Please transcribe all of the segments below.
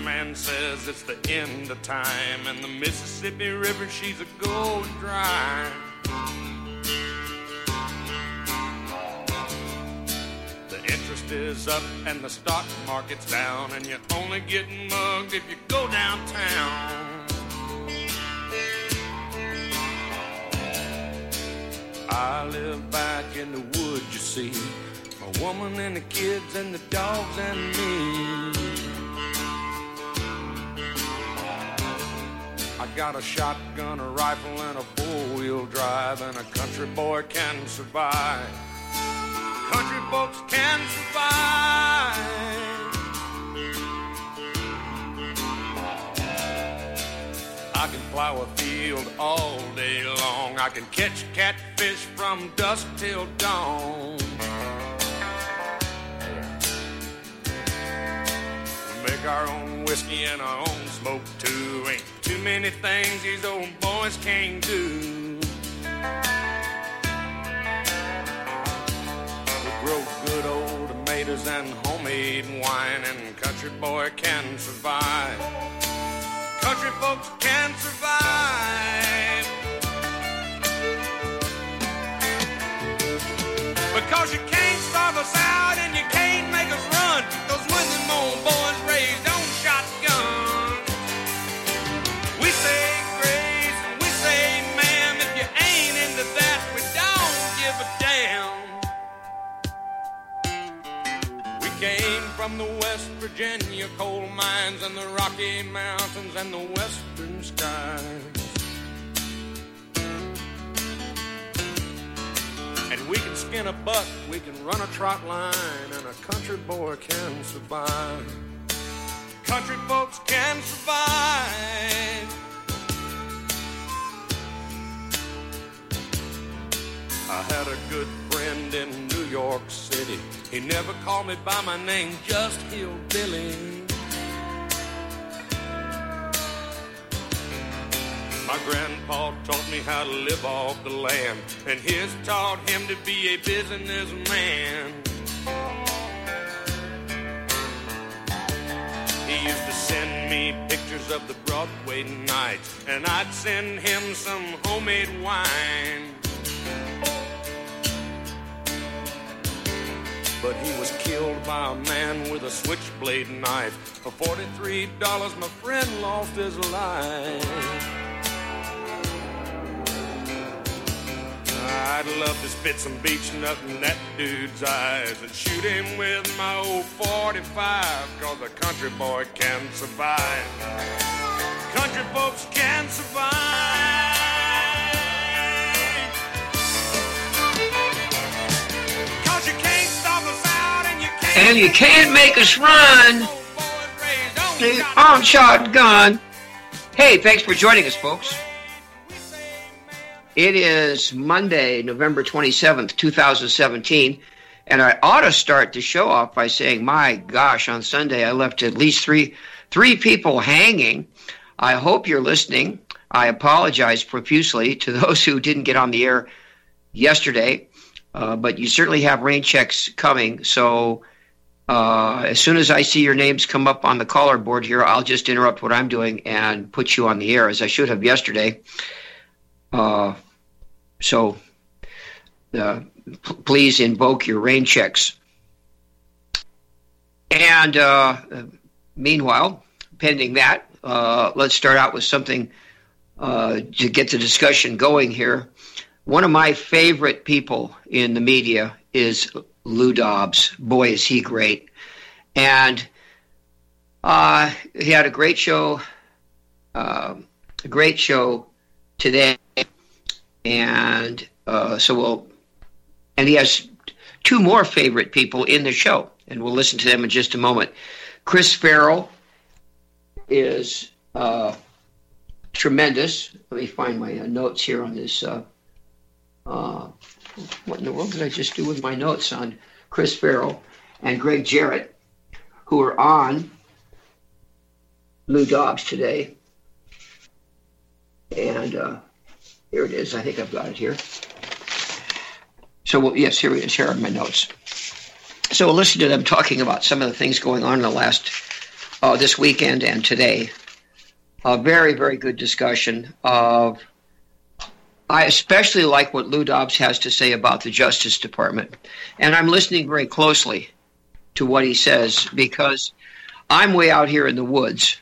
man says it's the end of time, and the Mississippi River, she's a going dry. The interest is up and the stock market's down, and you're only getting mugged if you go downtown. I live back in the woods, you see, a woman and the kids and the dogs and me. I got a shotgun, a rifle, and a four-wheel drive, and a country boy can survive. Country folks can survive. I can plow a field all day long. I can catch catfish from dusk till dawn. We make our own whiskey and our own smoke too. Ain't too many things these old boys can't do. We grow good old tomatoes and homemade wine, and country boy can survive. Country folks can survive. Because you can't starve us out and you can't make us run. Those when them old boys raised on shotgun. We say grace and we say ma'am. If you ain't into that, we don't give a damn. We came from the West Virginia coal mines and the Rocky Mountains and the western skies. And we can skin a buck, we can run a trot line, and a country boy can survive. Country folks can survive. I had a good friend in New York City. He never called me by my name, just Hillbilly. My grandpa taught me how to live off the land, and his taught him to be a businessman. He used to send me pictures of the Broadway nights, and I'd send him some homemade wine. But he was killed by a man with a switchblade knife. For $43, my friend lost his life. I'd love to spit some beach nut in that dude's eyes and shoot him with my old 45, 'cause a country boy can survive. Country folks can survive. And you can't make us run on shotgun. Hey, thanks for joining us, folks. It is Monday, November 27th, 2017, and I ought to start the show off by saying, my gosh, on Sunday I left at least three people hanging. I hope you're listening. I apologize profusely to those who didn't get on the air yesterday, but you certainly have rain checks coming, so as soon as I see your names come up on the caller board here, I'll just interrupt what I'm doing and put you on the air, as I should have yesterday. So please invoke your rain checks. And meanwhile, pending that, let's start out with something to get the discussion going here. One of my favorite people in the media is Lou Dobbs. Boy, is he great. And he had a great show today. And and he has two more favorite people in the show, and we'll listen to them in just a moment. Chris Farrell is tremendous. Let me find my notes here on this. What in the world did I just do with my notes on Chris Farrell and Greg Jarrett, who are on Lou Dobbs today? And here it is. I think I've got it here. So, yes, here it is. Here are my notes. So we'll listen to them talking about some of the things going on in the last this weekend and today. A very, very good discussion of. I especially like what Lou Dobbs has to say about the Justice Department, and I'm listening very closely to what he says because I'm way out here in the woods.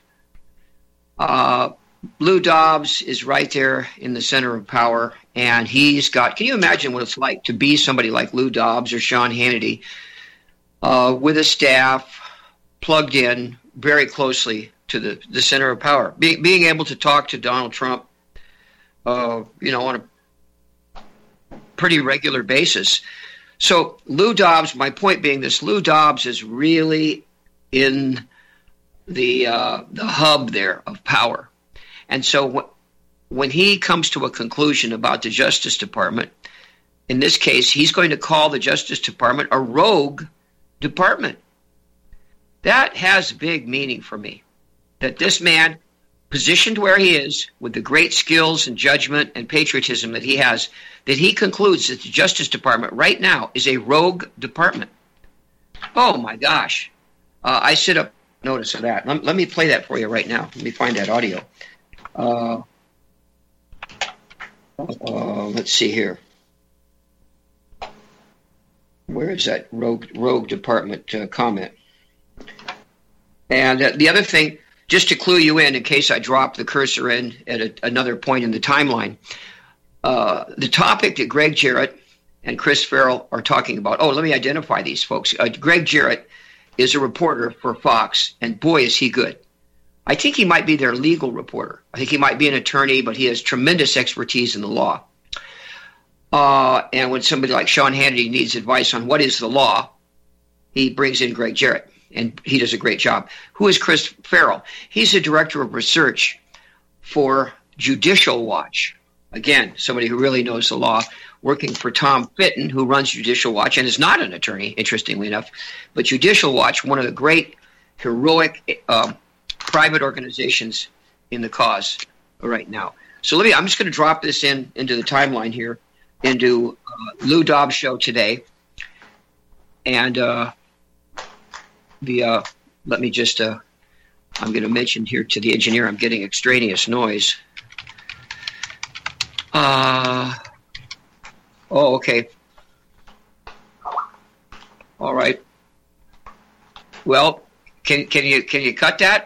Lou Dobbs is right there in the center of power, and he's got. Can you imagine what it's like to be somebody like Lou Dobbs or Sean Hannity with a staff plugged in very closely to the center of power, being able to talk to Donald Trump, on a pretty regular basis. So Lou Dobbs, my point being this, Lou Dobbs is really in the hub there of power. And so when he comes to a conclusion about the Justice Department, in this case, he's going to call the Justice Department a rogue department. That has big meaning for me, that this man, positioned where he is, with the great skills and judgment and patriotism that he has, that he concludes that the Justice Department right now is a rogue department. Oh, my gosh. I sit up notice of that. Let me play that for you right now. Let me find that audio. Let's see here. Where is that rogue department comment? And the other thing, just to clue you in case I drop the cursor in at another point in the timeline, the topic that Greg Jarrett and Chris Farrell are talking about. Oh, let me identify these folks. Greg Jarrett is a reporter for Fox, and boy, is he good. I think he might be their legal reporter. I think he might be an attorney, but he has tremendous expertise in the law. And when somebody like Sean Hannity needs advice on what is the law, he brings in Greg Jarrett, and he does a great job. Who is Chris Farrell? He's the director of research for Judicial Watch. Again, somebody who really knows the law, working for Tom Fitton, who runs Judicial Watch and is not an attorney, interestingly enough. But Judicial Watch, one of the great, heroic private organizations in the cause right now. So I'm just going to drop this into the timeline here, into Lou Dobbs' show today. And let me just, I'm going to mention here to the engineer, I'm getting extraneous noise. Okay. All right. Well, can you cut that?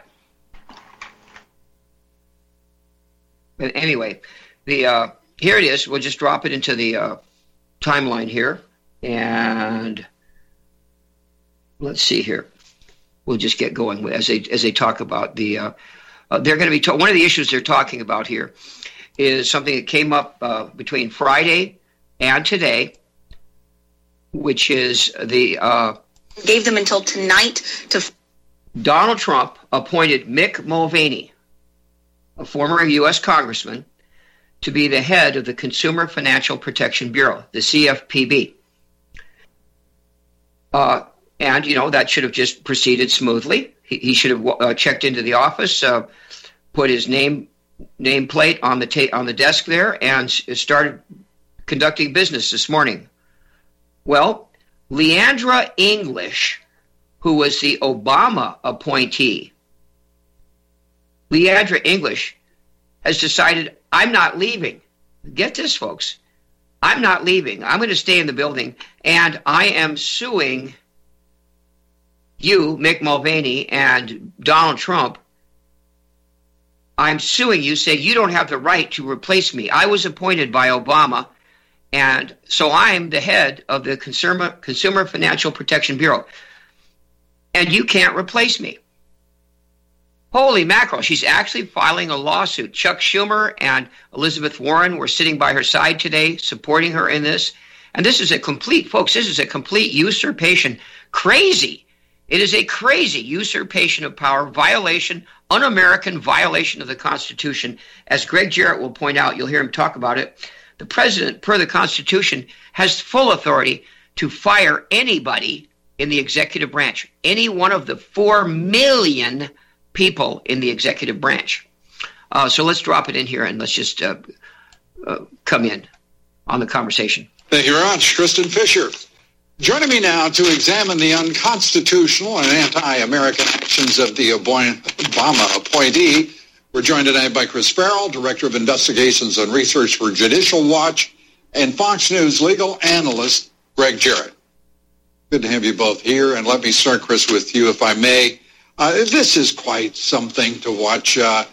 But anyway, here it is. We'll just drop it into the timeline here, and let's see here. We'll just get going as they talk about the. They're going to be one of the issues they're talking about here is something that came up between Friday and today, which is the gave them until tonight to. Donald Trump appointed Mick Mulvaney, a former U.S. congressman, to be the head of the Consumer Financial Protection Bureau, the CFPB. And, that should have just proceeded smoothly. He should have checked into the office, put his nameplate on the desk there, and started conducting business this morning. Well, Leandra English, who was the Obama appointee, Leandra English has decided, I'm not leaving. Get this, folks. I'm not leaving. I'm going to stay in the building, and I am suing you, Mick Mulvaney, and Donald Trump. I'm suing you, saying you don't have the right to replace me. I was appointed by Obama, and so I'm the head of the Consumer Financial Protection Bureau, and you can't replace me. Holy mackerel, she's actually filing a lawsuit. Chuck Schumer and Elizabeth Warren were sitting by her side today, supporting her in this. And this is a complete usurpation. Crazy. It is a crazy usurpation of power, violation, un-American violation of the Constitution. As Greg Jarrett will point out, you'll hear him talk about it. The president, per the Constitution, has full authority to fire anybody in the executive branch, any one of the 4 million people in the executive branch. So let's drop it in here and let's just come in on the conversation. Thank you very much. Kristen Fisher. Joining me now to examine the unconstitutional and anti-American actions of the Obama appointee, we're joined tonight by Chris Farrell, Director of Investigations and Research for Judicial Watch, and Fox News legal analyst Greg Jarrett. Good to have you both here, and let me start, Chris, with you, if I may. This is quite something to watch. The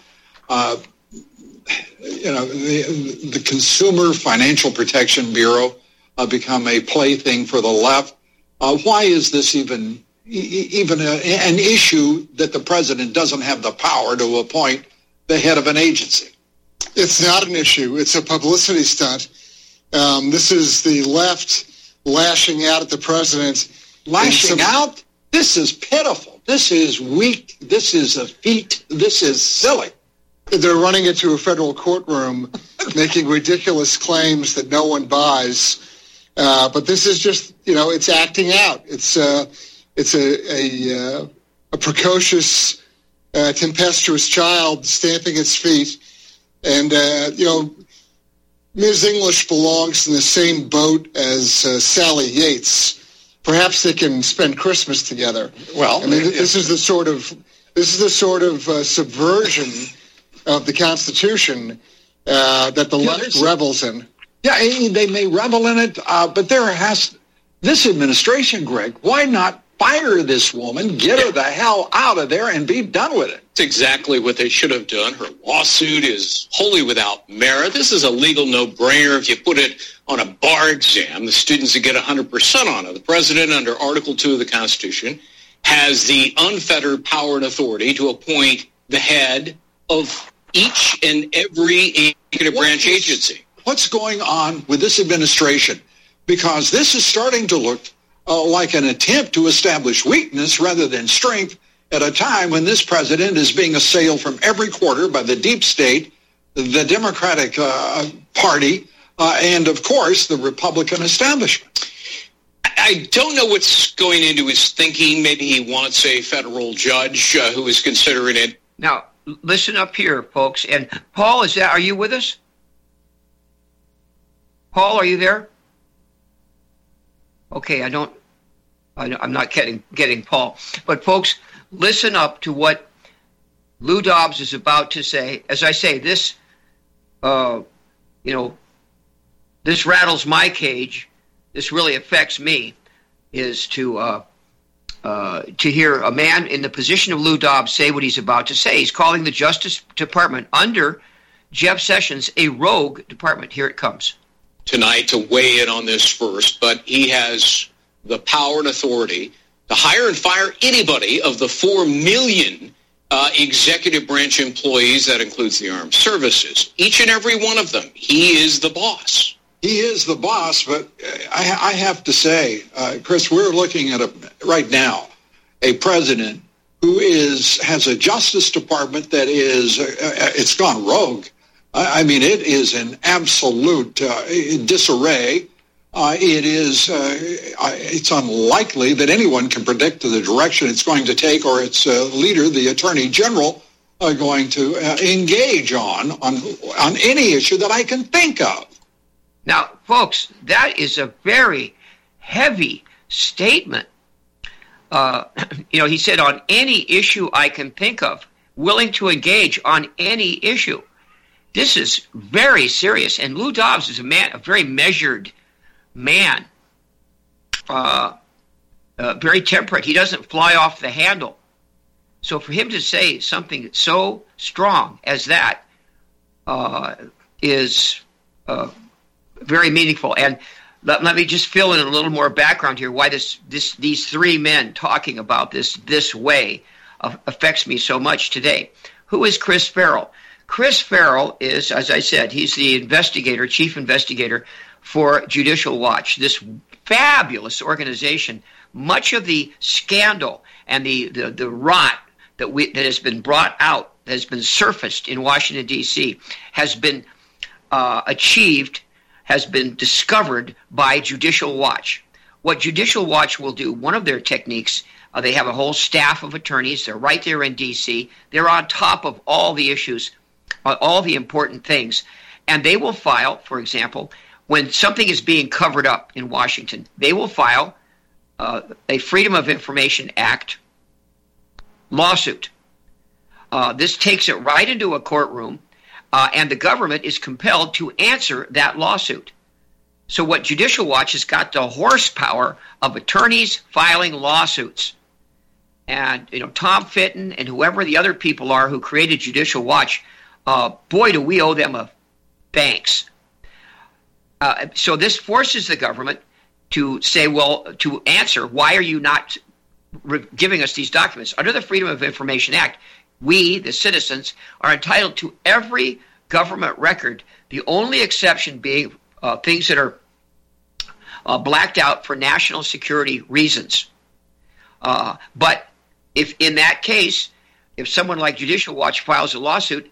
Consumer Financial Protection Bureau become a plaything for the left. Why is this even an issue that the president doesn't have the power to appoint the head of an agency? It's not an issue. It's a publicity stunt. This is the left lashing out at the president. Lashing out? This is pitiful. This is weak. This is effete. This is silly. They're running into a federal courtroom, making ridiculous claims that no one buys. But this is just, it's acting out. It's a precocious, tempestuous child stamping its feet. And, Ms. English belongs in the same boat as Sally Yates. Perhaps they can spend Christmas together. Well, I mean, this is the sort of subversion of the Constitution that the left revels in. Yeah, they may revel in it, but this administration, Greg, why not fire this woman, get her the hell out of there, and be done with it? It's exactly what they should have done. Her lawsuit is wholly without merit. This is a legal no-brainer. If you put it on a bar exam, the students would get 100% on it. The president, under Article 2 of the Constitution, has the unfettered power and authority to appoint the head of each and every executive branch agency. What's going on with this administration? Because this is starting to look like an attempt to establish weakness rather than strength at a time when this president is being assailed from every quarter by the deep state, the Democratic Party, and, of course, the Republican establishment. I don't know what's going into his thinking. Maybe he wants a federal judge who is considering it. Now, listen up here, folks. And Paul, are you with us? Paul, are you there? Okay, I'm not getting Paul. But folks, listen up to what Lou Dobbs is about to say. As I say, this rattles my cage. This really affects me. Is to hear a man in the position of Lou Dobbs say what he's about to say. He's calling the Justice Department under Jeff Sessions a rogue department. Here it comes. Tonight to weigh in on this first, but he has the power and authority to hire and fire anybody of the 4 million executive branch employees. That includes the armed services. Each and every one of them. He is the boss. He is the boss, but I have to say, Chris, we're looking at right now a president who has a Justice Department that is it's gone rogue. I mean, it is in absolute disarray. It's unlikely that anyone can predict the direction it's going to take, or its leader, the Attorney General, are going to engage on any issue that I can think of. Now, folks, that is a very heavy statement. He said, on any issue I can think of, willing to engage on any issue. This is very serious, and Lou Dobbs is a very measured man, very temperate. He doesn't fly off the handle. So for him to say something so strong as that is very meaningful. And let me just fill in a little more background here. Why these three men talking about this way affects me so much today. Who is Chris Farrell? Chris Farrell is, as I said, he's the chief investigator for Judicial Watch, this fabulous organization. Much of the scandal and the rot that has been brought out, has been surfaced in Washington, D.C., has been achieved, has been discovered by Judicial Watch. What Judicial Watch will do, one of their techniques, they have a whole staff of attorneys. They're right there in D.C. They're on top of all the issues, all the important things. And they will file, for example, when something is being covered up in Washington, they will file a Freedom of Information Act lawsuit. This takes it right into a courtroom, and the government is compelled to answer that lawsuit. So what Judicial Watch has got the horsepower of attorneys filing lawsuits. And, Tom Fitton and whoever the other people are who created Judicial Watch, boy, do we owe them a thanks. So this forces the government to say, to answer, why are you not giving us these documents? Under the Freedom of Information Act, we, the citizens, are entitled to every government record, the only exception being things that are blacked out for national security reasons. But if in that case, if someone like Judicial Watch files a lawsuit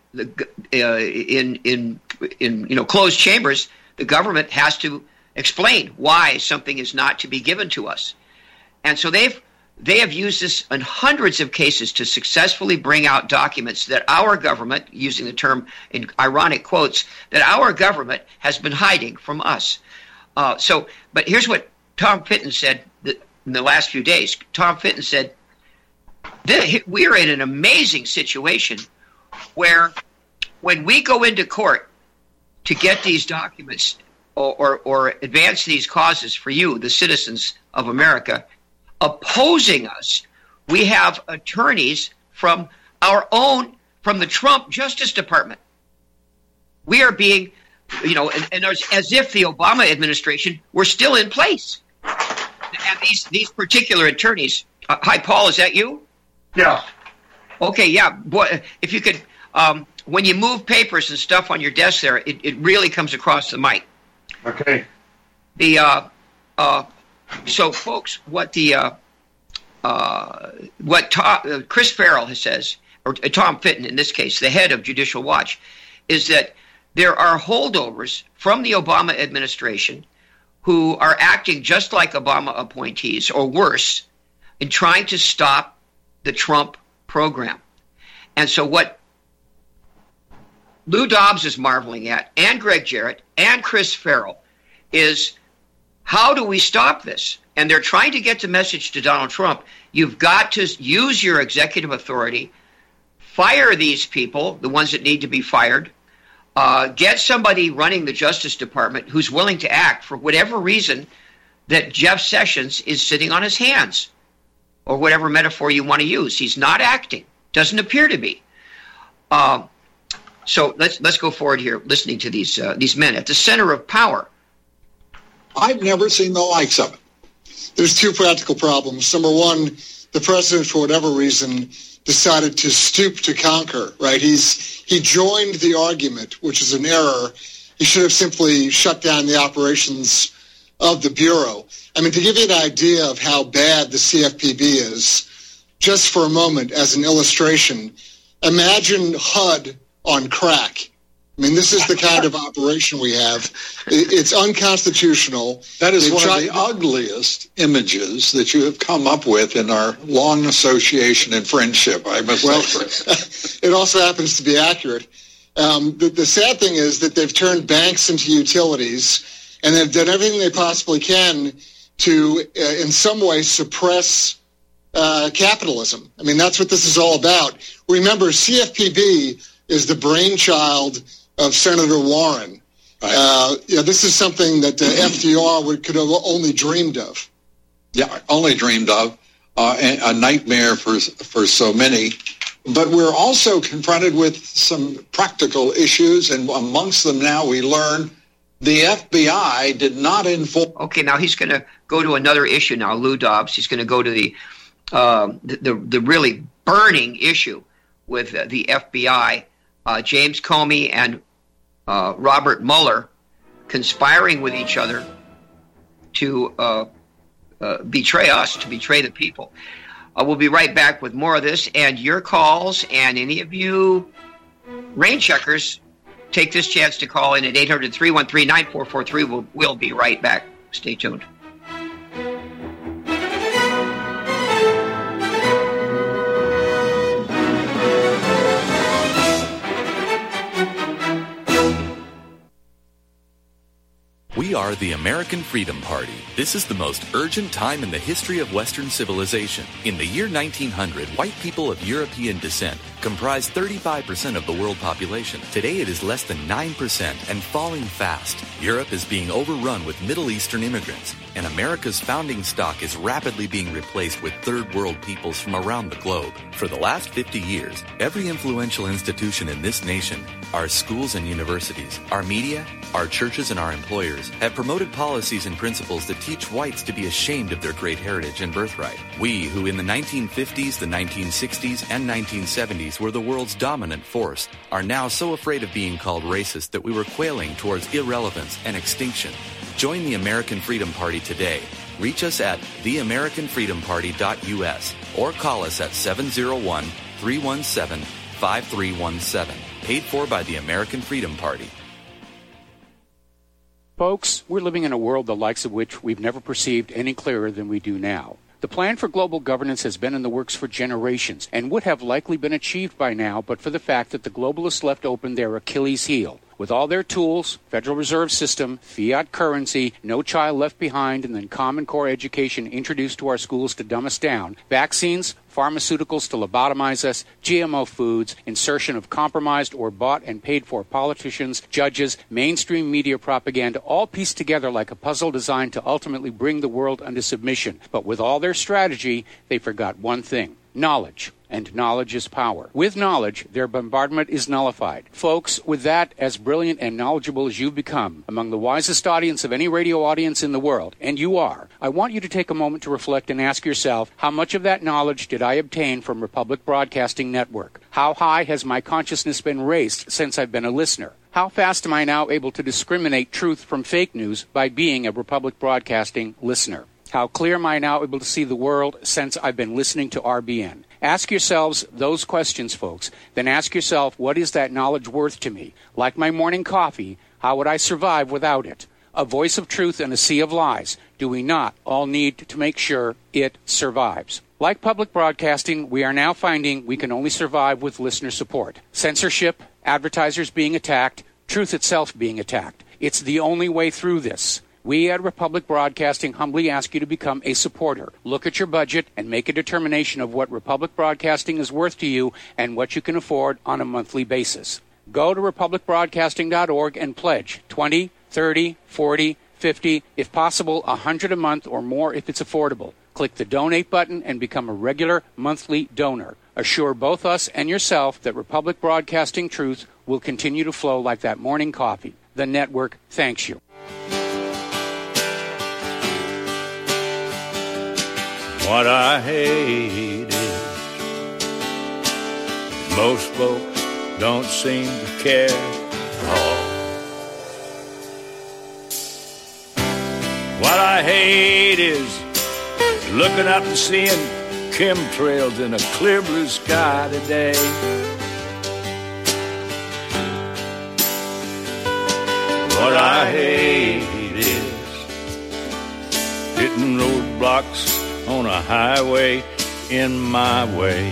in closed chambers, the government has to explain why something is not to be given to us. And so they have used this in hundreds of cases to successfully bring out documents that our government, using the term in ironic quotes, that our government has been hiding from us. But here's what Tom Fitton said in the last few days. Tom Fitton said, we're in an amazing situation where when we go into court to get these documents or advance these causes for you, the citizens of America, opposing us, we have attorneys from the Trump Justice Department. We are being, and as if the Obama administration were still in place. And these particular attorneys, hi, Paul, is that you? Yeah. Okay, yeah. Boy, if you could, when you move papers and stuff on your desk there, it really comes across the mic. Okay. So, folks, what Chris Farrell says, or Tom Fitton in this case, the head of Judicial Watch, is that there are holdovers from the Obama administration who are acting just like Obama appointees, or worse, in trying to stop the Trump program. And so what Lou Dobbs is marveling at, and Greg Jarrett, and Chris Farrell, is how do we stop this? And they're trying to get the message to Donald Trump, you've got to use your executive authority, fire these people, the ones that need to be fired, get somebody running the Justice Department who's willing to act for whatever reason that Jeff Sessions is sitting on his hands, or whatever metaphor you want to use. He's not acting. Doesn't appear to be. So let's go forward here, listening to these men at the center of power. I've never seen the likes of it. There's two practical problems. Number one, the president, for whatever reason, decided to stoop to conquer, right? He joined the argument, which is an error. He should have simply shut down the operations of the Bureau. I mean, to give you an idea of how bad the CFPB is, just for a moment as an illustration, imagine HUD on crack. I mean, this is the kind of operation we have. It's unconstitutional. That is one of the ugliest images that you have come up with in our long association and friendship, I must say. It also happens to be accurate. The sad thing is that they've turned banks into utilities, and they've done everything they possibly can to, in some way, suppress capitalism. I mean, that's what this is all about. Remember, CFPB is the brainchild of Senator Warren. Right. This is something that FDR could have only dreamed of. Yeah, only dreamed of. A nightmare for so many. But we're also confronted with some practical issues, and amongst them now we learn the FBI did not inform. Okay, now he's going to go to another issue now, Lou Dobbs. He's going to go to the really burning issue with the FBI. James Comey and Robert Mueller conspiring with each other to betray us, to betray the people. We'll be right back with more of this and your calls, and any of you rain checkers, take this chance to call in at 800-313-9443. We'll be right back. Stay tuned. We are the American Freedom Party. This is the most urgent time in the history of Western civilization. In the year 1900, white people of European descent comprised 35% of the world population. Today it is less than 9% and falling fast. Europe is being overrun with Middle Eastern immigrants, and America's founding stock is rapidly being replaced with third world peoples from around the globe. For the last 50 years, every influential institution in this nation, our schools and universities, our media, our churches and our employers have promoted policies and principles that teach whites to be ashamed of their great heritage and birthright. We, who in the 1950s, the 1960s, and 1970s were the world's dominant force, are now so afraid of being called racist that we were quailing towards irrelevance and extinction. Join the American Freedom Party today. Reach us at theamericanfreedomparty.us or call us at 701-317-5317. Paid for by the American Freedom Party. Folks, we're living in a world the likes of which we've never perceived any clearer than we do now. The plan for global governance has been in the works for generations and would have likely been achieved by now but for the fact that the globalists left open their Achilles heel. With all their tools, Federal Reserve System, fiat currency, no child left behind, and then Common Core education introduced to our schools to dumb us down, vaccines, pharmaceuticals to lobotomize us, GMO foods, insertion of compromised or bought and paid for politicians, judges, mainstream media propaganda, all pieced together like a puzzle designed to ultimately bring the world under submission. But with all their strategy, they forgot one thing: knowledge. And knowledge is power. With knowledge, their bombardment is nullified. Folks, with that, as brilliant and knowledgeable as you've become, among the wisest audience of any radio audience in the world, and you are, I want you to take a moment to reflect and ask yourself, how much of that knowledge did I obtain from Republic Broadcasting Network? How high has my consciousness been raised since I've been a listener? How fast am I now able to discriminate truth from fake news by being a Republic Broadcasting listener? How clear am I now able to see the world since I've been listening to RBN? Ask yourselves those questions, folks. Then ask yourself, what is that knowledge worth to me? Like my morning coffee, how would I survive without it? A voice of truth in a sea of lies. Do we not all need to make sure it survives? Like public broadcasting, we are now finding we can only survive with listener support. Censorship, advertisers being attacked, truth itself being attacked. It's the only way through this. We at Republic Broadcasting humbly ask you to become a supporter. Look at your budget and make a determination of what Republic Broadcasting is worth to you and what you can afford on a monthly basis. Go to republicbroadcasting.org and pledge $20, $30, $40, $50, if possible, $100 a month or more if it's affordable. Click the donate button and become a regular monthly donor. Assure both us and yourself that Republic Broadcasting truth will continue to flow like that morning coffee. The network thanks you. What I hate is most folks don't seem to care at all. What I hate is looking up and seeing chemtrails in a clear blue sky today. What I hate is hitting roadblocks on a highway in my way.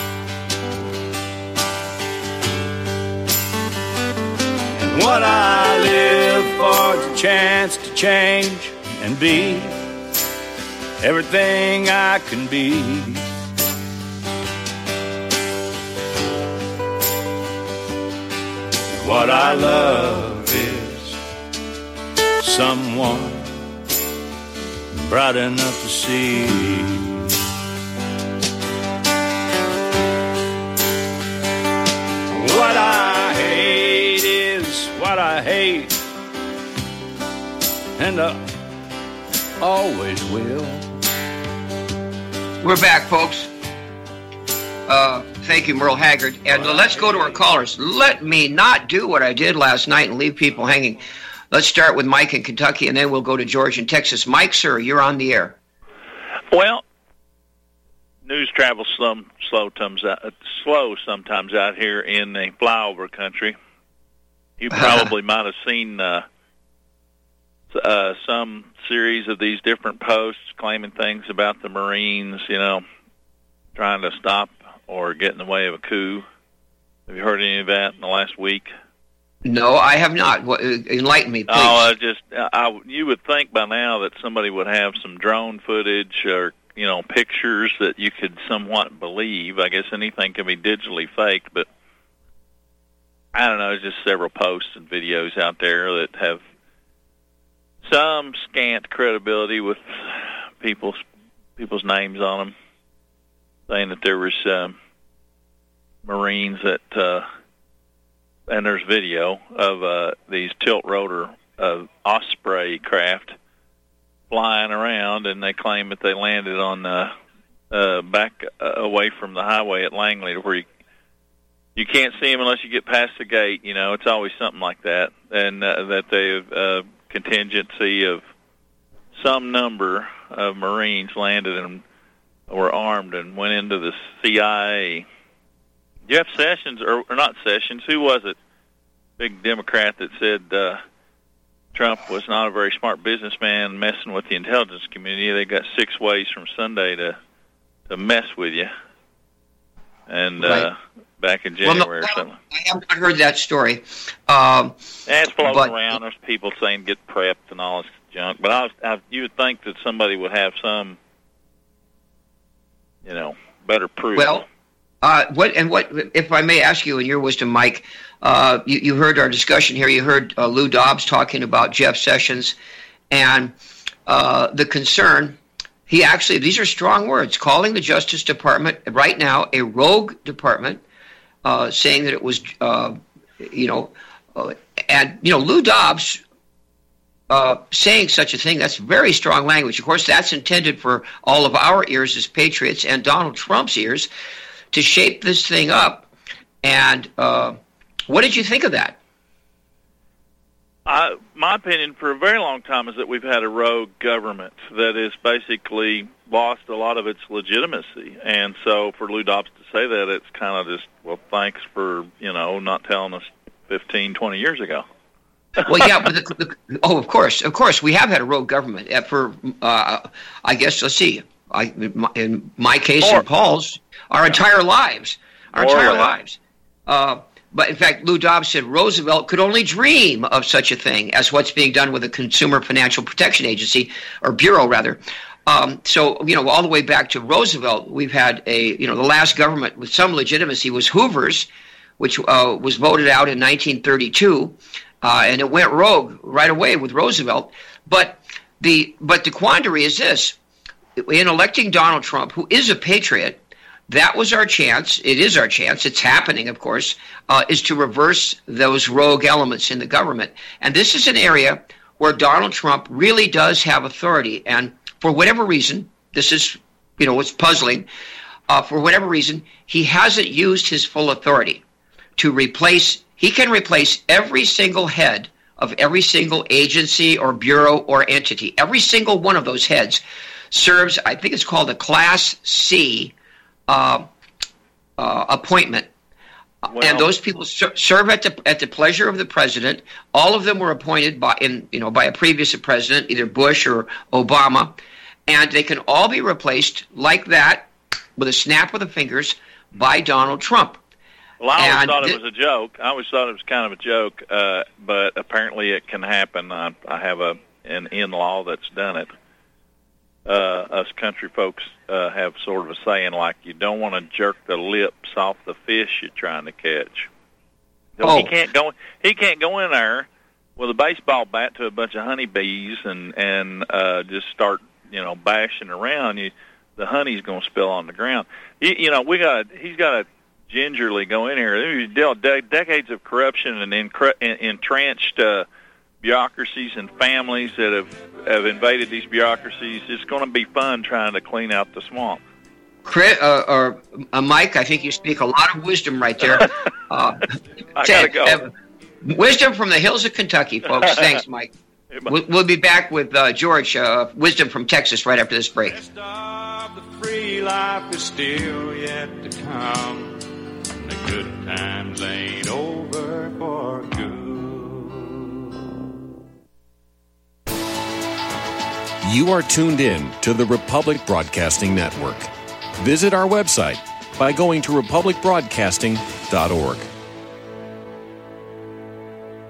And what I live for is a chance to change and be everything I can be. What I love is someone bright enough to see. What I hate is what I hate, and I always will. We're back, folks. Thank you, Merle Haggard. And let's go to our callers. Let me not do what I did last night and leave people hanging. Let's start with Mike in Kentucky, and then we'll go to George in Texas. Mike, sir, you're on the air. Well, news travels slow sometimes out here in the flyover country. You probably might have seen some series of these different posts claiming things about the Marines, trying to stop or get in the way of a coup. Have you heard any of that in the last week? No, I have not. Enlighten me, please. Oh, you would think by now that somebody would have some drone footage or pictures that you could somewhat believe. I guess anything can be digitally faked, but I don't know. There's just several posts and videos out there that have some scant credibility with people's names on them, saying that there was Marines that, and there's video of these tilt rotor Osprey craft flying around, and they claim that they landed on back away from the highway at Langley, where you can't see them unless you get past the gate. It's always something like that, and that they contingency of some number of Marines landed and were armed and went into the CIA. Jeff Sessions, or not Sessions, who was it? Big Democrat that said Trump was not a very smart businessman messing with the intelligence community. They got 6 ways from Sunday to mess with you. And right. Back in January or something. I have not heard that story. It's floating around. There's people saying get prepped and all this junk. But you would think that somebody would have some, better proof. Well, what if I may ask you in your wisdom, Mike? You heard our discussion here. You heard Lou Dobbs talking about Jeff Sessions and the concern. He actually, these are strong words, calling the Justice Department right now a rogue department, saying that it was, Lou Dobbs saying such a thing, that's very strong language. Of course, that's intended for all of our ears as patriots and Donald Trump's ears to shape this thing up. And what did you think of that? My opinion for a very long time is that we've had a rogue government that has basically lost a lot of its legitimacy. And so for Lou Dobbs to say that, it's kind of just, well, thanks for, not telling us 15, 20 years ago. Well, yeah, but of course, we have had a rogue government for, I guess, let's see, in my case and Paul's, our entire lives. But in fact, Lou Dobbs said Roosevelt could only dream of such a thing as what's being done with the Consumer Financial Protection Agency, or Bureau rather. So all the way back to Roosevelt, we've had the last government with some legitimacy was Hoover's, which was voted out in 1932, and it went rogue right away with Roosevelt. But the quandary is this: in electing Donald Trump, who is a patriot, that was our chance. It is our chance. It's happening, of course, is to reverse those rogue elements in the government. And this is an area where Donald Trump really does have authority. And for whatever reason, this is, what's puzzling. For whatever reason, he hasn't used his full authority to replace. He can replace every single head of every single agency or bureau or entity. Every single one of those heads serves, I think it's called a Class C appointment, and those people serve at the pleasure of the president. All of them were appointed by a previous president, either Bush or Obama, and they can all be replaced like that with a snap of the fingers by Donald Trump. Well, I always thought it was a joke. I always thought it was kind of a joke, but apparently it can happen. I have an in-law that's done it. Us country folks have sort of a saying like, you don't want to jerk the lips off the fish you're trying to catch. So he can't go in there with a baseball bat to a bunch of honeybees and just start bashing around. The honey's going to spill on the ground. He's got to gingerly go in here. There's decades of corruption and entrenched bureaucracies and families that have invaded these bureaucracies. It's going to be fun trying to clean out the swamp. Mike, I think you speak a lot of wisdom right there. I gotta go. Wisdom from the hills of Kentucky, folks. Thanks, Mike. We'll be back with George, wisdom from Texas, right after this break. The rest of the free life is still yet to come. The good times ain't over for good. You are tuned in to the Republic Broadcasting Network. Visit our website by going to republicbroadcasting.org.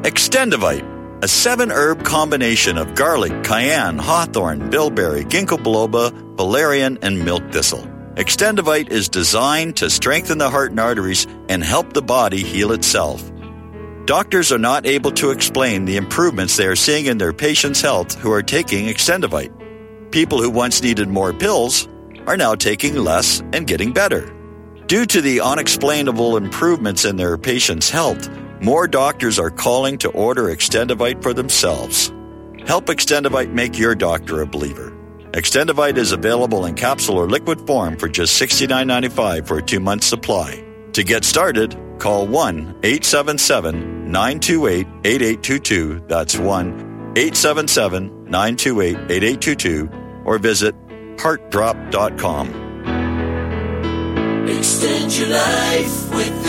Extendivite, a 7-herb combination of garlic, cayenne, hawthorn, bilberry, ginkgo biloba, valerian, and milk thistle. Extendivite is designed to strengthen the heart and arteries and help the body heal itself. Doctors are not able to explain the improvements they are seeing in their patients' health who are taking Extendivite. People who once needed more pills are now taking less and getting better. Due to the unexplainable improvements in their patients' health, more doctors are calling to order Extendivite for themselves. Help Extendivite make your doctor a believer. Extendivite is available in capsule or liquid form for just $69.95 for a 2-month supply. To get started, call 1-877-928-8822. That's 1-877-928-8822. Or visit heartdrop.com. Extend your life with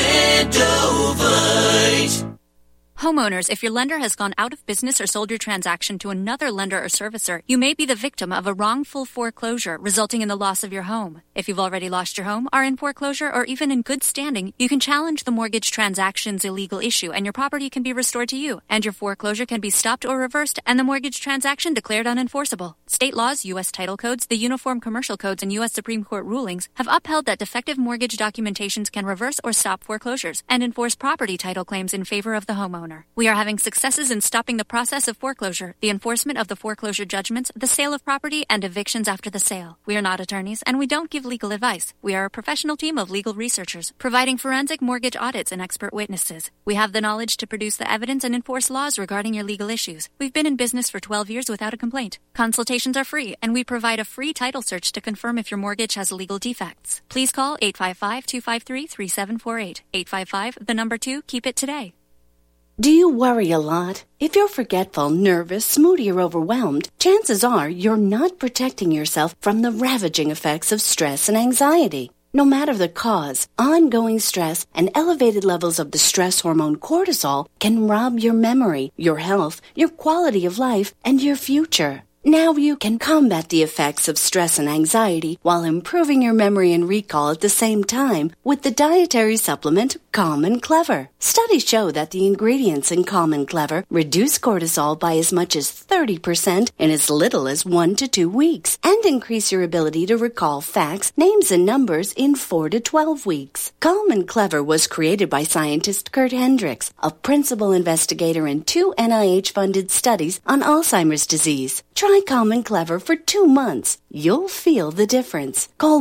Extendovite. Homeowners, if your lender has gone out of business or sold your transaction to another lender or servicer, you may be the victim of a wrongful foreclosure resulting in the loss of your home. If you've already lost your home, are in foreclosure, or even in good standing, you can challenge the mortgage transaction's illegal issue and your property can be restored to you, and your foreclosure can be stopped or reversed and the mortgage transaction declared unenforceable. State laws, U.S. title codes, the Uniform Commercial Codes, and U.S. Supreme Court rulings have upheld that defective mortgage documentations can reverse or stop foreclosures and enforce property title claims in favor of the homeowner. We are having successes in stopping the process of foreclosure, the enforcement of the foreclosure judgments, the sale of property, and evictions after the sale. We are not attorneys, and we don't give legal advice. We are a professional team of legal researchers, providing forensic mortgage audits and expert witnesses. We have the knowledge to produce the evidence and enforce laws regarding your legal issues. We've been in business for 12 years without a complaint. Consultations are free, and we provide a free title search to confirm if your mortgage has legal defects. Please call 855-253-3748. 855, keep it today. Do you worry a lot? If you're forgetful, nervous, moody, or overwhelmed, chances are you're not protecting yourself from the ravaging effects of stress and anxiety. No matter the cause, ongoing stress and elevated levels of the stress hormone cortisol can rob your memory, your health, your quality of life, and your future. Now you can combat the effects of stress and anxiety while improving your memory and recall at the same time with the dietary supplement Calm and Clever. Studies show that the ingredients in Calm and Clever reduce cortisol by as much as 30% in as little as 1 to 2 weeks and increase your ability to recall facts, names, and numbers in 4 to 12 weeks. Calm and Clever was created by scientist Kurt Hendricks, a principal investigator in 2 NIH-funded studies on Alzheimer's disease. Try Calm and Clever for 2 months. You'll feel the difference. Call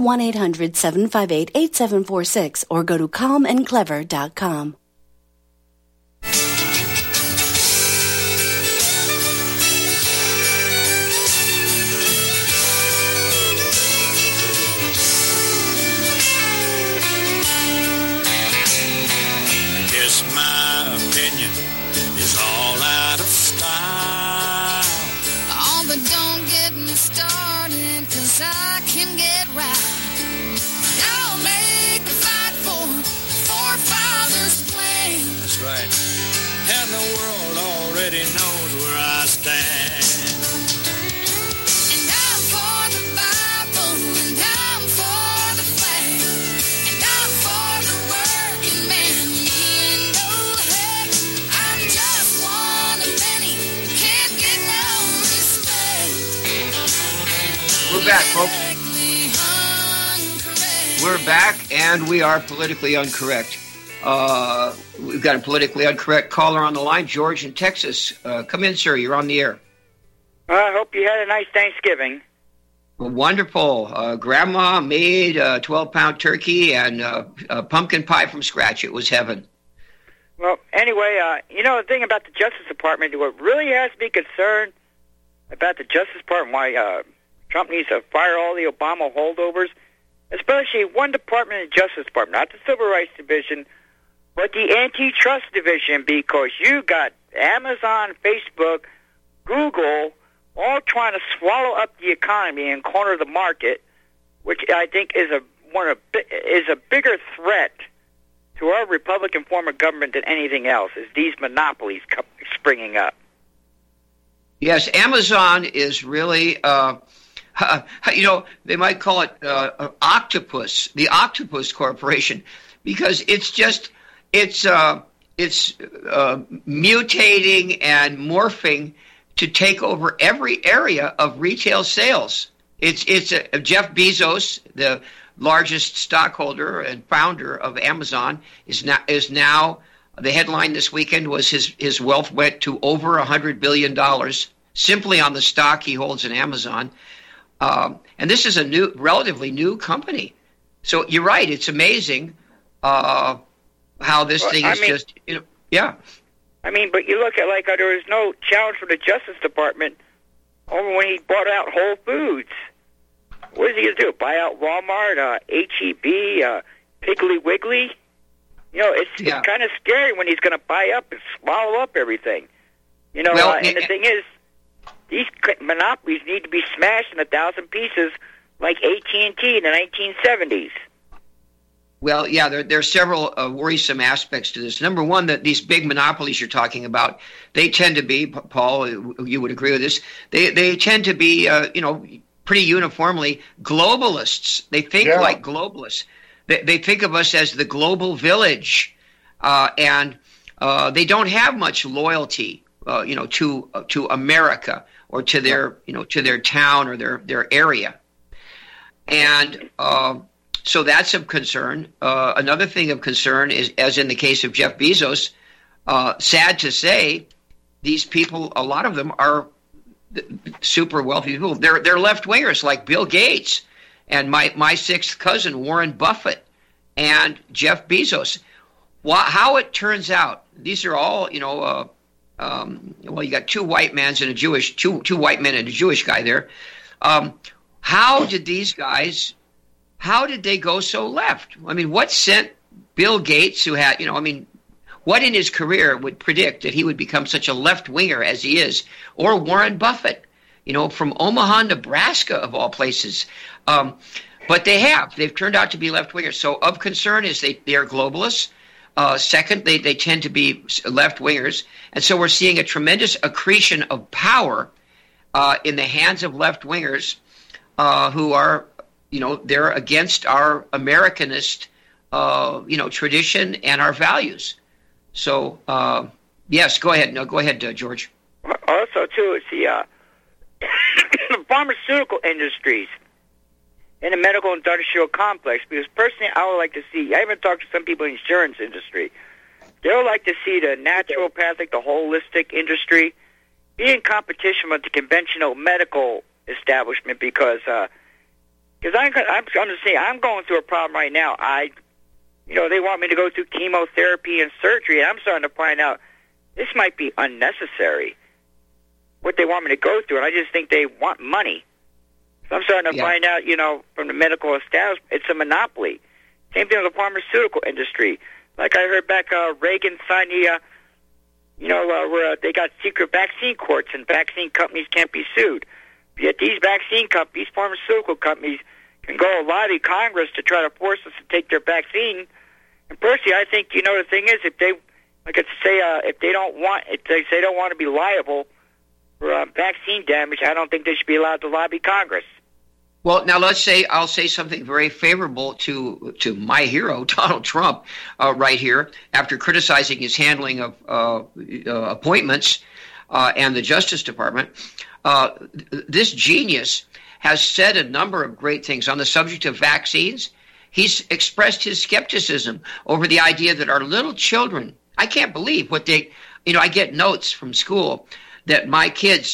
1-800-758-8746 or go to calmandclever.com. Guess my opinion is all out of style. Oh, but don't get me started, 'cause I can get right. I'll make a fight for forefathers' claim. That's right. And the world already knows where I stand. And I'm for the Bible, and I'm for the flag, and I'm for the working man. You know, heck, I'm just one of many who can't get no respect. We're back, folks. We're back, and we are politically incorrect. We've got a politically incorrect caller on the line, George in Texas. Come in, sir. You're on the air. I hope you had a nice Thanksgiving. Well, wonderful. Grandma made a 12-pound turkey and a pumpkin pie from scratch. It was heaven. Well, anyway, you know, the thing about the Justice Department, what really has me concerned about the Justice Department, why Trump needs to fire all the Obama holdovers, especially one department in the Justice Department, not the Civil Rights Division, but the Antitrust Division, because you got Amazon, Facebook, Google, all trying to swallow up the economy and corner the market, which I think is a bigger threat to our Republican form of government than anything else, is these monopolies springing up. Yes, Amazon is really, you know, they might call it Octopus, the Octopus Corporation, because it's mutating and morphing to take over every area of retail sales. It's Jeff Bezos, the largest stockholder and founder of Amazon, is now the headline this weekend was his wealth went to over $100 billion simply on the stock he holds in Amazon. And this is a relatively new company. So you're right. It's amazing how this thing is just, yeah. I mean, but you look at there was no challenge from the Justice Department over when he bought out Whole Foods. What is he going to do? Buy out Walmart, H-E-B, Piggly Wiggly? It's kind of scary when he's going to buy up and swallow up everything. And the thing is, these monopolies need to be smashed in 1,000 pieces like AT&T in the 1970s. Well, yeah, there are several worrisome aspects to this. Number one, that these big monopolies you're talking about, they tend to be, Paul, you would agree with this, they tend to be, pretty uniformly globalists. They think like globalists. They think of us as the global village, and they don't have much loyalty, to America or to their town or their area, and so that's of concern. Another thing of concern is, as in the case of Jeff Bezos, sad to say, these people, a lot of them are super wealthy people. They're left wingers like Bill Gates and my sixth cousin Warren Buffett and Jeff Bezos. How it turns out, these are all you got two white men and a Jewish guy there. How did these guys? How did they go so left? I mean, what sent Bill Gates, who had what in his career would predict that he would become such a left-winger as he is, or Warren Buffett, from Omaha, Nebraska, of all places. But they've turned out to be left-wingers. So of concern is they are globalists. Second, they tend to be left-wingers. And so we're seeing a tremendous accretion of power in the hands of left-wingers who are, they're against our Americanist, tradition and our values. So, yes, go ahead. No, go ahead, George. Also, too, it's the pharmaceutical industries and the medical industrial complex, because personally I would like to see, I even talked to some people in the insurance industry, they would like to see the naturopathic, the holistic industry be in competition with the conventional medical establishment, because I'm just saying, I'm going through a problem right now. They want me to go through chemotherapy and surgery, and I'm starting to find out this might be unnecessary, what they want me to go through, and I just think they want money. So I'm starting to find out, from the medical establishment, it's a monopoly. Same thing with the pharmaceutical industry. Like I heard back, Reagan signed the, where they got secret vaccine courts, and vaccine companies can't be sued. But yet these vaccine companies, pharmaceutical companies, can go lobby Congress to try to force us to take their vaccine. And personally, I think, the thing is, if they, if they don't want, if they say they don't want to be liable for vaccine damage, I don't think they should be allowed to lobby Congress. Well, now I'll say something very favorable to my hero, Donald Trump, right here, after criticizing his handling of appointments and the Justice Department. This genius has said a number of great things on the subject of vaccines. He's expressed his skepticism over the idea that our little children, I can't believe what they, I get notes from school that my kids,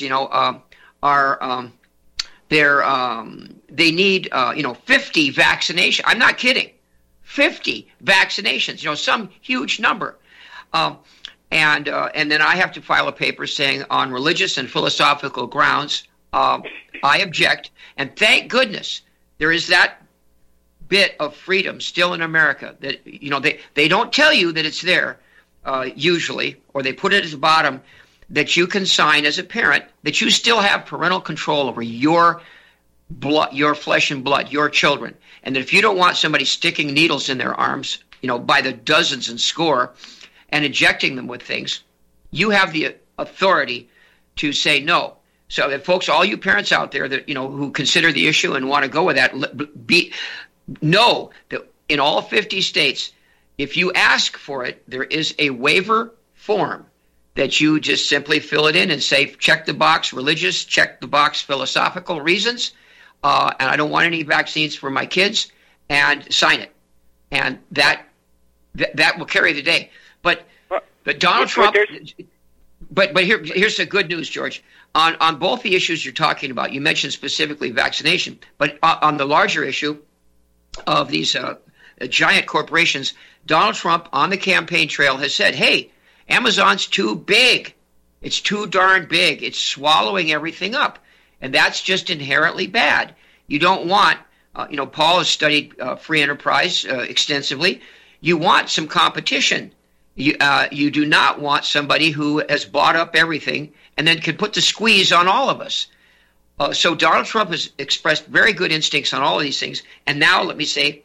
they need, 50 vaccinations. I'm not kidding. 50 vaccinations, some huge number. And then I have to file a paper saying on religious and philosophical grounds, I object. And thank goodness there is that bit of freedom still in America that, they don't tell you that it's there usually, or they put it at the bottom, that you can sign as a parent that you still have parental control over your blood, your flesh and blood, your children. And that if you don't want somebody sticking needles in their arms, by the dozens and score and injecting them with things, you have the authority to say no. So that folks, all you parents out there that, who consider the issue and want to go with that, know that in all 50 states, if you ask for it, there is a waiver form that you just simply fill it in and say, check the box religious, check the box philosophical reasons, and I don't want any vaccines for my kids, and sign it. And that will carry the day. But Donald Trump, but here's the good news, George. On both the issues you're talking about, you mentioned specifically vaccination, but on the larger issue of these giant corporations, Donald Trump on the campaign trail has said, hey, Amazon's too big. It's too darn big. It's swallowing everything up. And that's just inherently bad. You don't want, Paul has studied free enterprise extensively. You want some competition. You do not want somebody who has bought up everything and then can put the squeeze on all of us. So Donald Trump has expressed very good instincts on all of these things. And now let me say,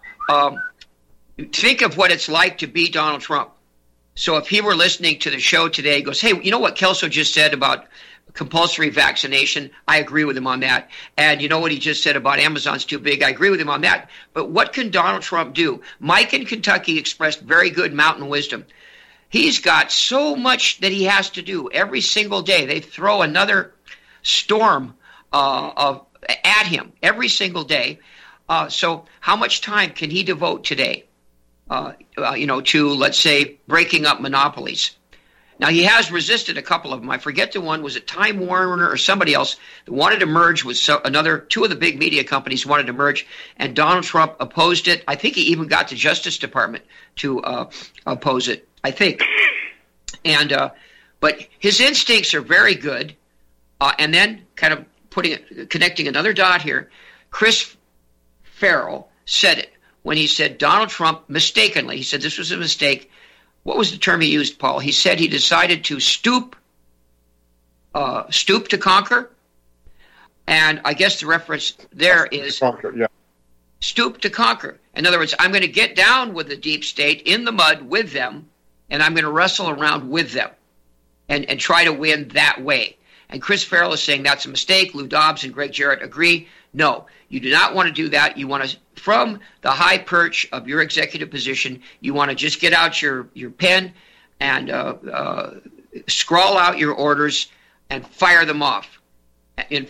think of what it's like to be Donald Trump. So if he were listening to the show today, he goes, hey, you know what Kelso just said about compulsory vaccination? I agree with him on that. And you know what he just said about Amazon's too big? I agree with him on that. But what can Donald Trump do? Mike in Kentucky expressed very good mountain wisdom. He's got so much that he has to do every single day. They throw another storm at him every single day. So how much time can he devote today? To, let's say, breaking up monopolies. Now, he has resisted a couple of them. I forget the one, was it Time Warner or somebody else that wanted to merge with two of the big media companies wanted to merge, and Donald Trump opposed it. I think he even got the Justice Department to oppose it, I think. And but his instincts are very good. And then kind of connecting another dot here, Chris Farrell said it. When he said Donald Trump mistakenly, he said this was a mistake. What was the term he used, Paul? He said he decided to stoop to conquer. And I guess the reference there is stoop to conquer. In other words, I'm going to get down with the deep state in the mud with them, and I'm going to wrestle around with them and try to win that way. And Chris Farrell is saying that's a mistake. Lou Dobbs and Greg Jarrett agree. No, you do not want to do that. You want to, from the high perch of your executive position, you want to just get out your pen and scrawl out your orders and fire them off. And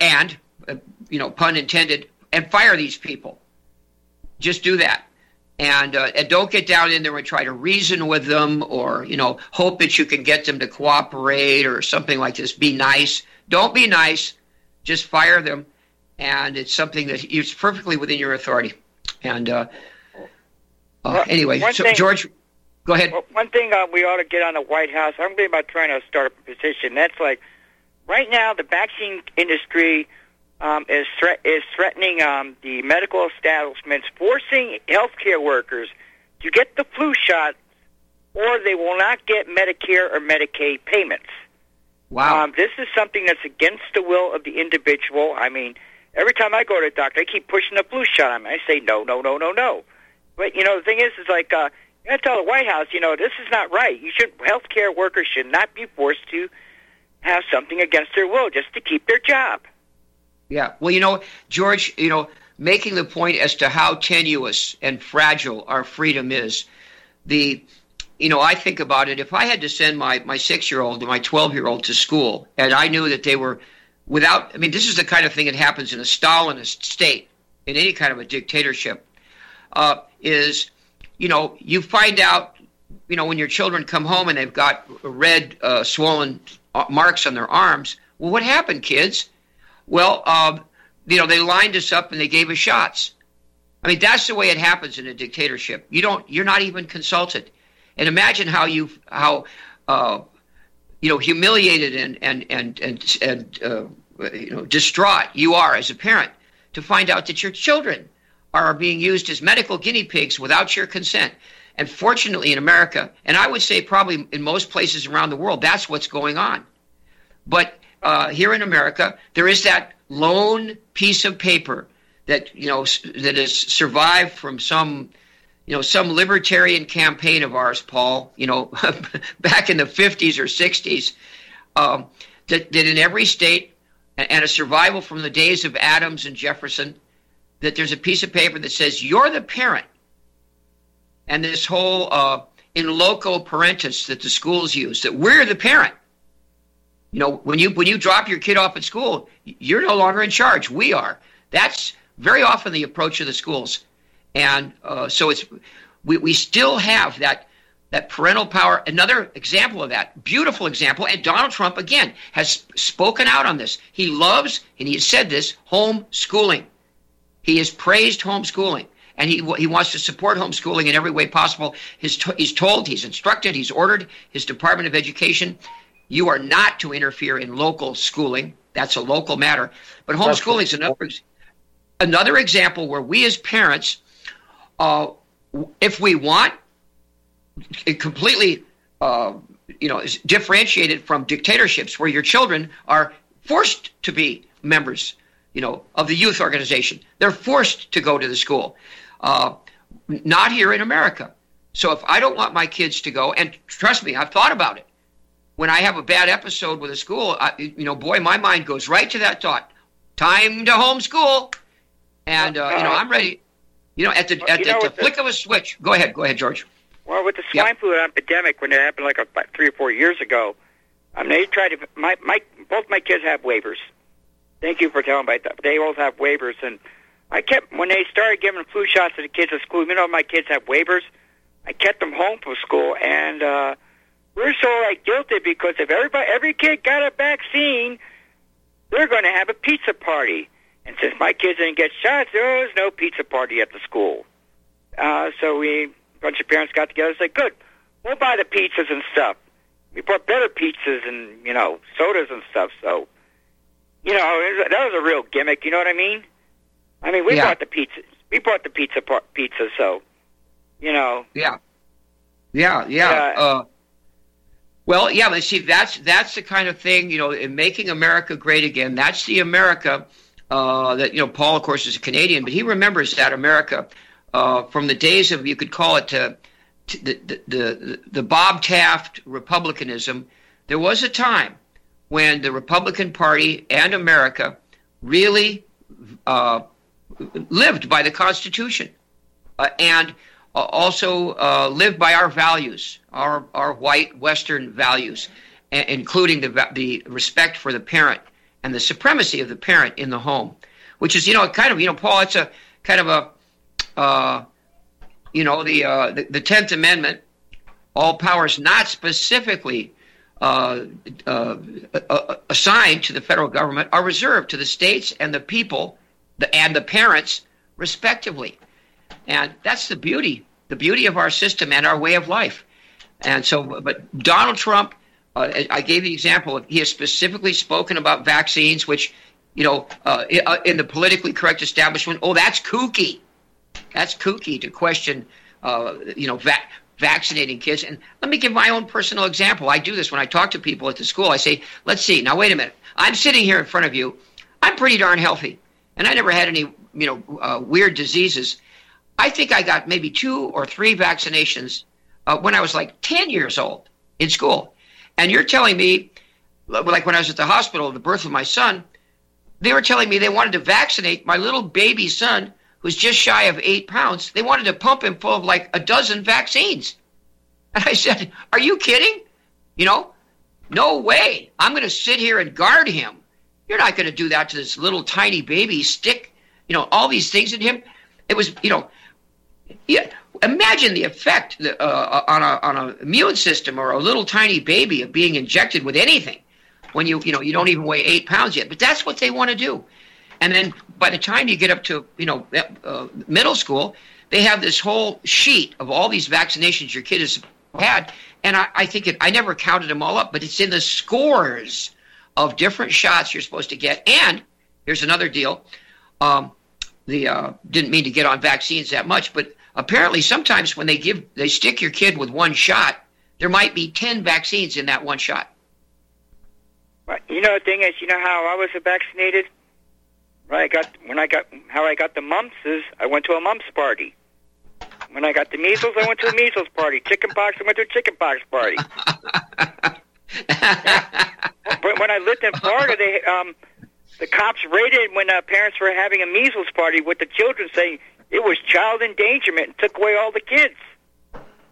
pun intended, and fire these people. Just do that. And don't get down in there and try to reason with them or, hope that you can get them to cooperate or something like this. Be nice. Don't be nice. Just fire them. And it's something that is perfectly within your authority. And anyway, so George, go ahead. Well, one thing we ought to get on the White House, I'm thinking about trying to start a petition. That's like, right now the vaccine industry is threatening the medical establishments, forcing healthcare workers to get the flu shot, or they will not get Medicare or Medicaid payments. Wow. This is something that's against the will of the individual. I mean, every time I go to a doctor, I keep pushing the flu shot on me. I say, no. But, the thing is like, you got to tell the White House, this is not right. Healthcare workers should not be forced to have something against their will just to keep their job. Yeah. Well, George, making the point as to how tenuous and fragile our freedom is, I think about it. If I had to send my 6-year-old or my 12-year-old to school, and I knew that they were this is the kind of thing that happens in a Stalinist state, in any kind of a dictatorship, you find out, when your children come home and they've got red, swollen marks on their arms. Well, what happened, kids? Well, they lined us up and they gave us shots. That's the way it happens in a dictatorship. You're not even consulted. And imagine how humiliated and distraught you are as a parent to find out that your children are being used as medical guinea pigs without your consent. And fortunately in America, and I would say probably in most places around the world, that's what's going on. But here in America, there is that lone piece of paper that that has survived from some libertarian campaign of ours, Paul, back in the 50s or 60s, that in every state, and a survival from the days of Adams and Jefferson, that there's a piece of paper that says, you're the parent. and this whole in loco parentis that the schools use, that we're the parent. You know, when you drop your kid off at school, you're no longer in charge. We are. That's very often the approach of the schools. And so we still have that parental power. Another example of that, beautiful example, and Donald Trump, again, has spoken out on this. He loves, and he has said this, homeschooling. He has praised homeschooling, and he wants to support homeschooling in every way possible. He's told, he's instructed, he's ordered his Department of Education, you are not to interfere in local schooling. That's a local matter. But homeschooling is another example where we as parents, if we want, it completely, is differentiated from dictatorships where your children are forced to be members, of the youth organization. They're forced to go to the school. Not here in America. So if I don't want my kids to go, and trust me, I've thought about it. When I have a bad episode with a school, my mind goes right to that thought. Time to homeschool. And, I'm ready. At the flick of a switch. Go ahead, George. Well, with the swine flu epidemic, when it happened about 3 or 4 years ago, they tried to. Both my kids have waivers. Thank you for telling me that. They both have waivers, and when they started giving flu shots to the kids at school, my kids have waivers. I kept them home from school, and we're so guilty because if every kid got a vaccine, they're going to have a pizza party. And since my kids didn't get shots, there was no pizza party at the school. So a bunch of parents got together and said, good, we'll buy the pizzas and stuff. We bought better pizzas and, sodas and stuff. So, that was a real gimmick, you know what I mean? We bought the pizzas. We bought the pizza, so, Yeah. Well, yeah, but see, that's the kind of thing, in making America great again. That's the America that, Paul, of course, is a Canadian, but he remembers that America from the days of, you could call it the Bob Taft Republicanism. There was a time when the Republican Party and America really lived by the Constitution and also lived by our values, our white Western values, including the respect for the parent and the supremacy of the parent in the home, which is, Paul, it's a kind of a, the 10th Amendment, all powers not specifically assigned to the federal government are reserved to the states and the people and the parents, respectively. And that's the beauty of our system and our way of life. And so, but Donald Trump, I gave the example, he has specifically spoken about vaccines, which, in the politically correct establishment, that's kooky. That's kooky to question, vaccinating kids. And let me give my own personal example. I do this when I talk to people at the school. I say, let's see, now wait a minute. I'm sitting here in front of you. I'm pretty darn healthy. And I never had any, weird diseases. I think I got maybe 2 or 3 vaccinations when I was like 10 years old in school. And you're telling me, like when I was at the hospital, the birth of my son, they were telling me they wanted to vaccinate my little baby son who's just shy of 8 pounds. They wanted to pump him full of like a dozen vaccines. And I said, are you kidding? No way. I'm going to sit here and guard him. You're not going to do that to this little tiny baby, stick, all these things in him. It was, imagine the effect on an immune system or a little tiny baby of being injected with anything when you don't even weigh 8 pounds yet. But that's what they want to do. And then by the time you get up to, middle school, they have this whole sheet of all these vaccinations your kid has had. And I think I never counted them all up, but it's in the scores of different shots you're supposed to get. And here's another deal. Didn't mean to get on vaccines that much, but apparently sometimes when they stick your kid with one shot, there might be 10 vaccines in that one shot. Well, the thing is, how I was vaccinated? How I got the mumps is I went to a mumps party. When I got the measles, I went to a measles party. Chickenpox, I went to a chickenpox party. But when I lived in Florida, the cops raided when parents were having a measles party with the children, saying it was child endangerment and took away all the kids.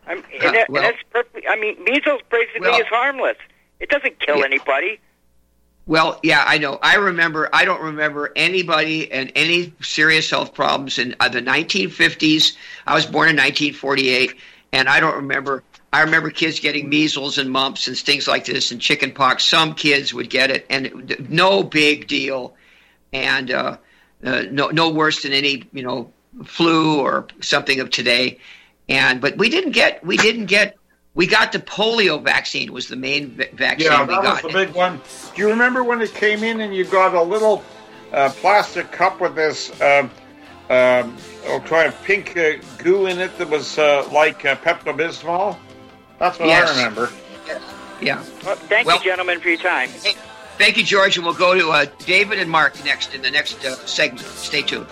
And that's perfectly. I mean, measles basically is harmless. It doesn't kill anybody. Well, yeah, I know. I don't remember anybody and any serious health problems in the 1950s. I was born in 1948, and I don't remember. I remember kids getting measles and mumps and things like this and chicken pox. Some kids would get it, and no big deal, and no worse than any flu or something of today. But we got the polio vaccine was the main vaccine we got. Yeah, that was the big one. Do you remember when it came in and you got a little plastic cup with this kind of pink goo in it that was like Pepto-Bismol? That's what I remember. Yeah. Well, thank you, gentlemen, for your time. Thank you, George, and we'll go to David and Mark next in the next segment. Stay tuned.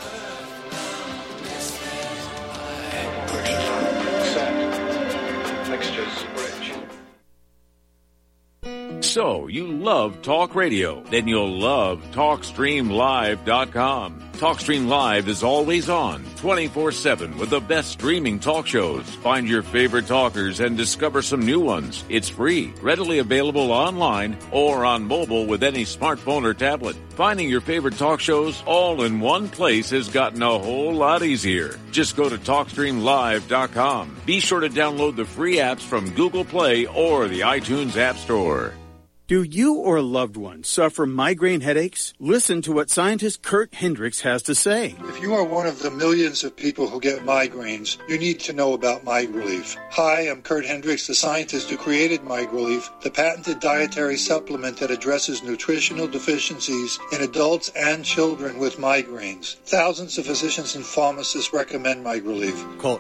So, you love talk radio? Then you'll love TalkStreamLive.com. TalkStream Live is always on, 24/7 with the best streaming talk shows. Find your favorite talkers and discover some new ones. It's free, readily available online or on mobile with any smartphone or tablet. Finding your favorite talk shows all in one place has gotten a whole lot easier. Just go to TalkStreamLive.com. Be sure to download the free apps from Google Play or the iTunes App Store. Do you or a loved one suffer migraine headaches? Listen to what scientist Kurt Hendricks has to say. If you are one of the millions of people who get migraines, you need to know about MiGrelief. Hi, I'm Kurt Hendricks, the scientist who created MiGrelief, the patented dietary supplement that addresses nutritional deficiencies in adults and children with migraines. Thousands of physicians and pharmacists recommend MiGrelief. Call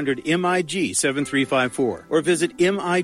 800-MIG-7354 or visit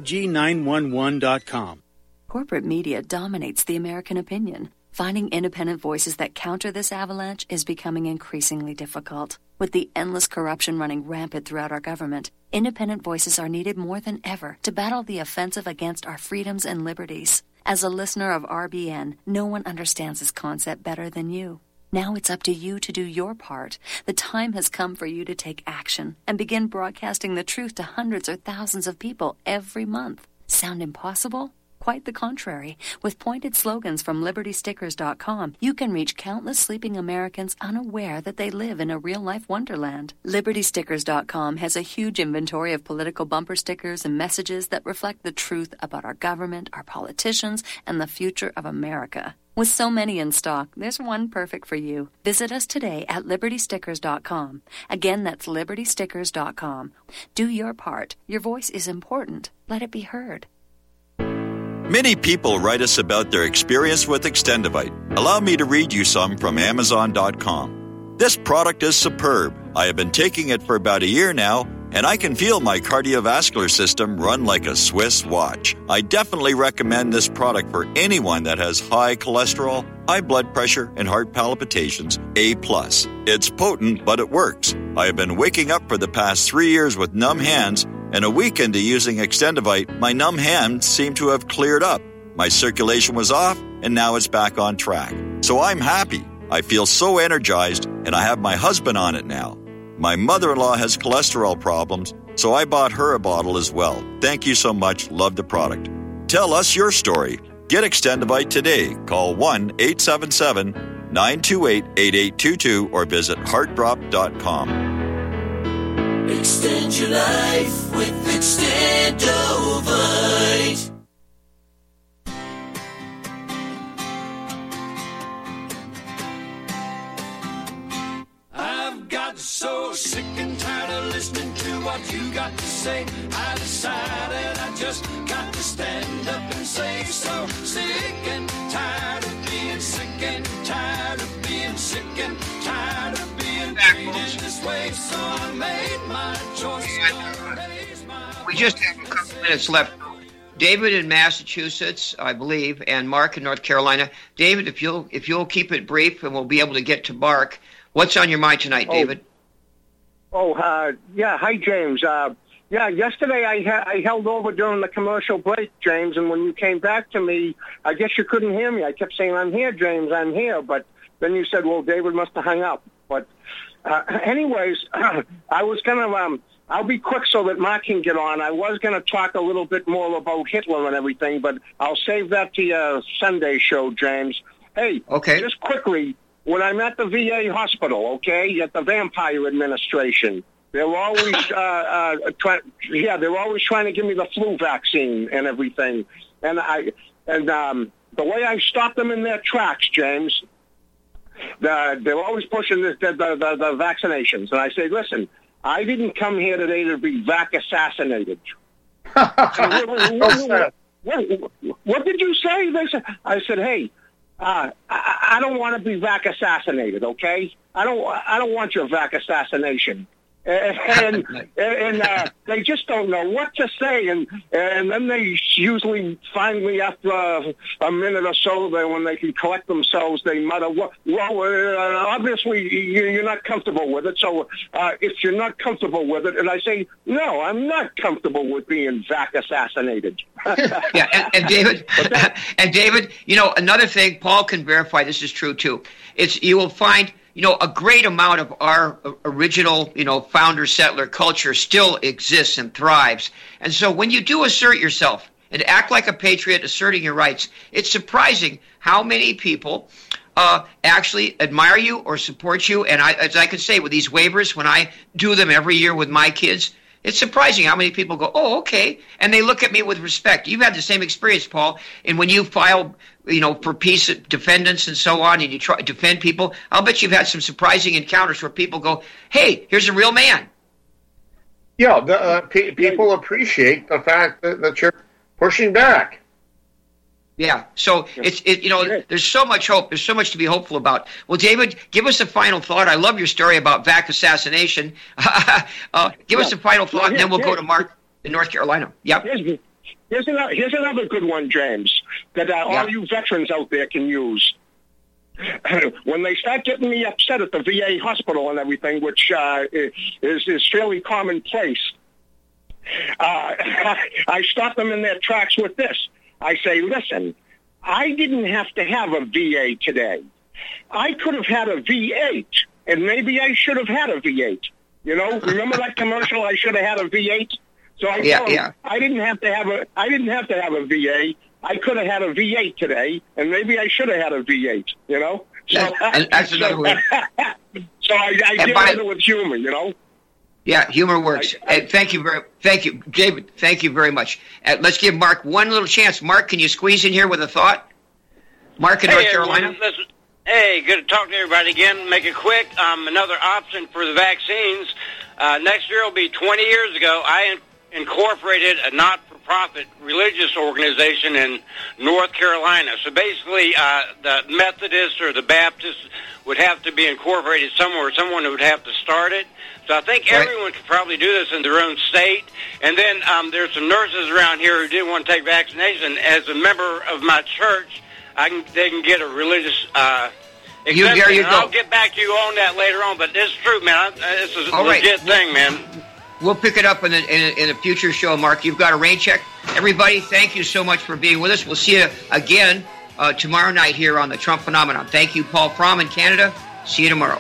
MIG911.com. Corporate media dominates the American opinion. Finding independent voices that counter this avalanche is becoming increasingly difficult. With the endless corruption running rampant throughout our government, independent voices are needed more than ever to battle the offensive against our freedoms and liberties. As a listener of RBN, no one understands this concept better than you. Now it's up to you to do your part. The time has come for you to take action and begin broadcasting the truth to hundreds or thousands of people every month. Sound impossible? Quite the contrary. With pointed slogans from LibertyStickers.com, you can reach countless sleeping Americans unaware that they live in a real-life wonderland. LibertyStickers.com has a huge inventory of political bumper stickers and messages that reflect the truth about our government, our politicians, and the future of America. With so many in stock, there's one perfect for you. Visit us today at LibertyStickers.com. Again, that's LibertyStickers.com. Do your part. Your voice is important. Let it be heard. Many people write us about their experience with Extendivite. Allow me to read you some from Amazon.com. This product is superb. I have been taking it for about a year now, and I can feel my cardiovascular system run like a Swiss watch. I definitely recommend this product for anyone that has high cholesterol, high blood pressure, and heart palpitations, A+. It's potent, but it works. I have been waking up for the past 3 years with numb hands, and a week into using Extendivite, my numb hands seem to have cleared up. My circulation was off, and now it's back on track. So I'm happy. I feel so energized, and I have my husband on it now. My mother-in-law has cholesterol problems, so I bought her a bottle as well. Thank you so much. Love the product. Tell us your story. Get Extendivite today. Call 1-877-928-8822 or visit heartdrop.com. Extend your life with Extendovite. I've got so sick and tired of listening to what you got to say. I decided I just got to stand up and say so. Sick and tired of being sick and tired of being sick and tired of being treated this way. So I made my choice. We just have a couple minutes left. David in Massachusetts, I believe, and Mark in North Carolina. David, if you'll keep it brief, and we'll be able to get to Mark. What's on your mind tonight, David? Yeah. Hi, James. Yesterday I held over during the commercial break, James, and when you came back to me, I guess you couldn't hear me. I kept saying, "I'm here, James, I'm here," but then you said, "Well, David must have hung up." But anyways, I was going to I'll be quick so that Mark can get on. I was going to talk a little bit more about Hitler and everything, but I'll save that to your Sunday show, James. Hey, okay. Just quickly, when I'm at the VA hospital, okay, at the Vampire Administration, they're always they're always trying to give me the flu vaccine and everything. And the way I stop them in their tracks, James, they're always pushing the vaccinations. And I say, listen, I didn't come here today to be vac assassinated. What did you say? I said, hey, I don't want to be vac assassinated, okay? I don't want your vac assassination. And they just don't know what to say, and then they usually finally, after a minute or so, when they can collect themselves, they mutter, "Well, obviously you're not comfortable with it. So if you're not comfortable with it," and I say, "No, I'm not comfortable with being vac assassinated." Yeah, and David, another thing, Paul can verify this is true too. You will find, a great amount of our original, founder settler culture still exists and thrives. And so when you do assert yourself and act like a patriot, asserting your rights, it's surprising how many people actually admire you or support you. And as I can say, with these waivers, when I do them every year with my kids, it's surprising how many people go, "Oh, okay," and they look at me with respect. You've had the same experience, Paul, and when you file, for peace defendants and so on, and you try to defend people, I'll bet you've had some surprising encounters where people go, "Hey, here's a real man." Yeah, people appreciate the fact that you're pushing back. Yeah, so there's so much hope. There's so much to be hopeful about. Well, David, give us a final thought. I love your story about vac assassination. Give us a final thought, and then we'll go to Mark in North Carolina. Yep. Here's another good one, James, that all you veterans out there can use. When they start getting me upset at the VA hospital and everything, which is fairly commonplace, I stop them in their tracks with this. I say, listen, I didn't have to have a VA today. I could have had a V8, and maybe I should have had a V8. Remember that commercial? I should have had a V8. So I told him, I didn't have to have a VA. I could have had a V8 today, and maybe I should have had a V8. So that's another way. So I deal with it with humor. Yeah, humor works. Thank you, David. Thank you very much. Let's give Mark one little chance. Mark, can you squeeze in here with a thought? Mark in North Carolina. Hey, good to talk to everybody again. Make it quick. Another option for the vaccines. Next year will be 20 years ago. I incorporated a not-for-profit religious organization in North Carolina. So basically, the Methodists or the Baptists would have to be incorporated somewhere. Someone would have to start it. So I think everyone could probably do this in their own state. And then there's some nurses around here who didn't want to take vaccination. As a member of my church, they can get a religious exemption. There you go. I'll get back to you on that later on. But it's true, man. It's a legit thing, man. We'll pick it up in a future show, Mark. You've got a rain check. Everybody, thank you so much for being with us. We'll see you again tomorrow night here on the Trump Phenomenon. Thank you, Paul Fromm in Canada. See you tomorrow.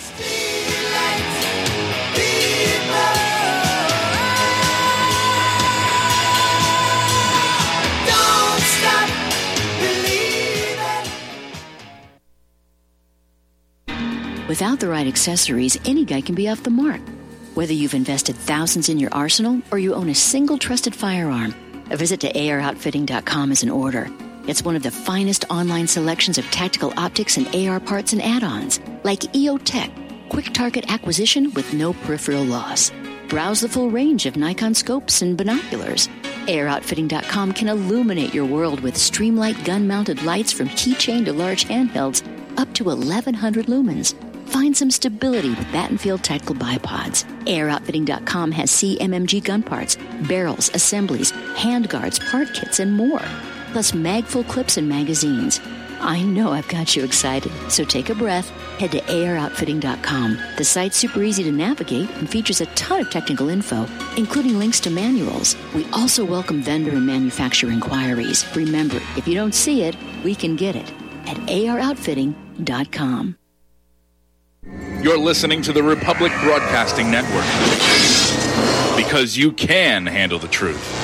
Without the right accessories, any guy can be off the mark. Whether you've invested thousands in your arsenal or you own a single trusted firearm, a visit to AROutfitting.com is in order. It's one of the finest online selections of tactical optics and AR parts and add-ons, like EOTech, quick target acquisition with no peripheral loss. Browse the full range of Nikon scopes and binoculars. AROutfitting.com can illuminate your world with Streamlight gun-mounted lights from keychain to large handhelds up to 1,100 lumens. Find some stability with Battenfield Tactical Bipods. AirOutfitting.com has CMMG gun parts, barrels, assemblies, handguards, part kits, and more. Plus mag-full clips and magazines. I know I've got you excited, so take a breath. Head to AirOutfitting.com. The site's super easy to navigate and features a ton of technical info, including links to manuals. We also welcome vendor and manufacturer inquiries. Remember, if you don't see it, we can get it at AirOutfitting.com. You're listening to the Republic Broadcasting Network. because you can handle the truth.